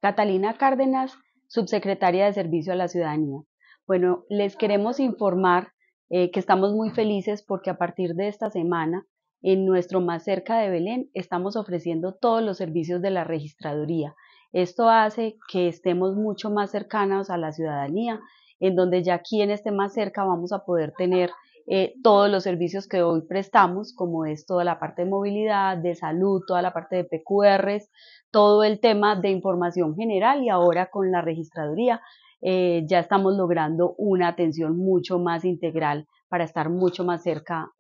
Catalina Cárdenas, subsecretaria de Servicio a la Ciudadanía. Bueno, les queremos informar que estamos muy felices porque a partir de esta semana, en nuestro Más Cerca de Belén, estamos ofreciendo todos los servicios de la registraduría. Esto hace que estemos mucho más cercanos a la ciudadanía, en donde ya aquí en este Más Cerca vamos a poder tener todos los servicios que hoy prestamos, como es toda la parte de movilidad, de salud, toda la parte de PQRs, todo el tema de información general, y ahora con la registraduría ya estamos logrando una atención mucho más integral para estar mucho más cerca